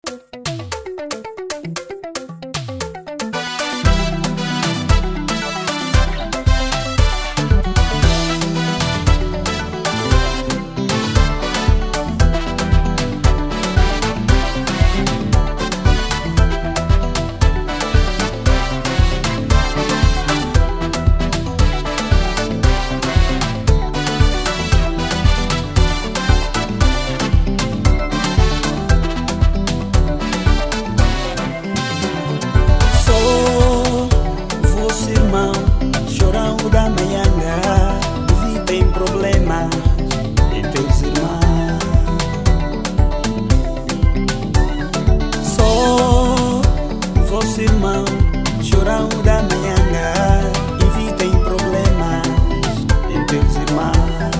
Irmão, chorão da manhã, evitem problemas em teus irmãos.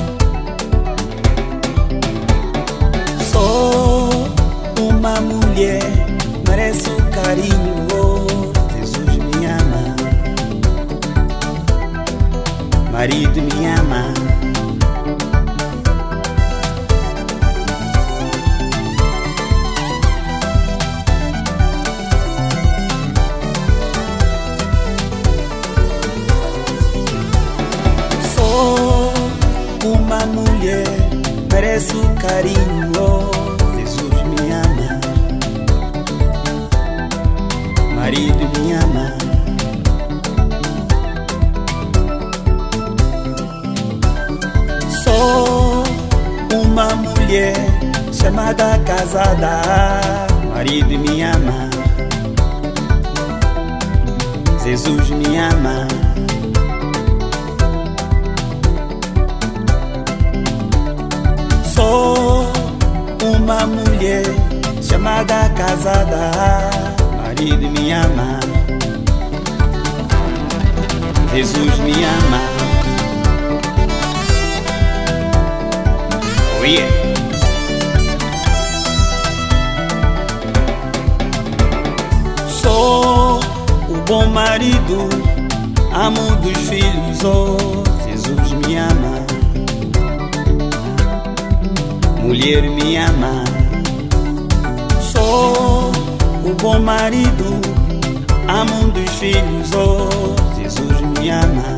Sou uma mulher, mereço carinho, oh, Jesus me ama, marido me ama. Uma mulher, mereço carinho, oh, Jesus me ama, marido me ama. Sou uma mulher chamada casada, marido me ama, Jesus me ama. Sou uma mulher chamada casada, marido me ama, Jesus me ama. Oh yeah. Sou o bom marido, amo dos filhos, oh, Jesus me ama, mulher me ama. Sou o bom marido, amo dos filhos, oh, Jesus me ama,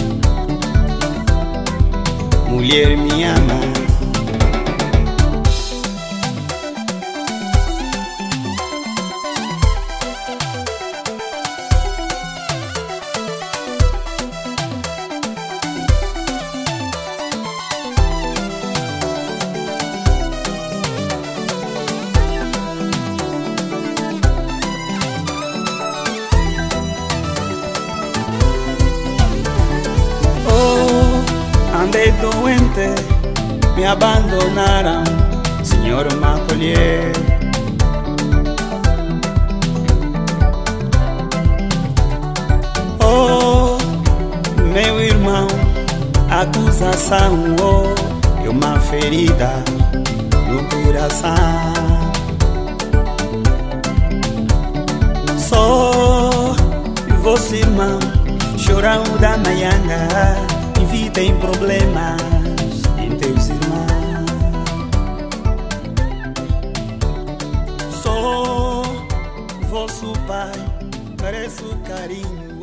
mulher me ama. Andei doente, me abandonaram, Senhor me acolheu. Oh, meu irmão, acusação, oh, é uma ferida no coração. Sou você, irmão, chorão da manhã, evitem problemas em teus irmãos. Sou vosso pai, mereço carinho,